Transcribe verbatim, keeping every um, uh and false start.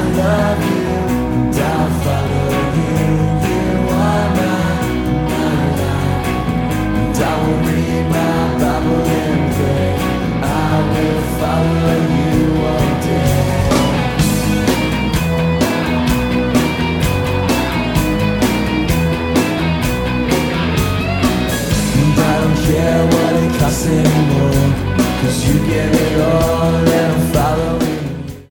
love you, and I'll follow you. You are my, my life, and I will read my Bible and pray. I will follow you all day. And I don't care what it costs anymore, 'cause you get it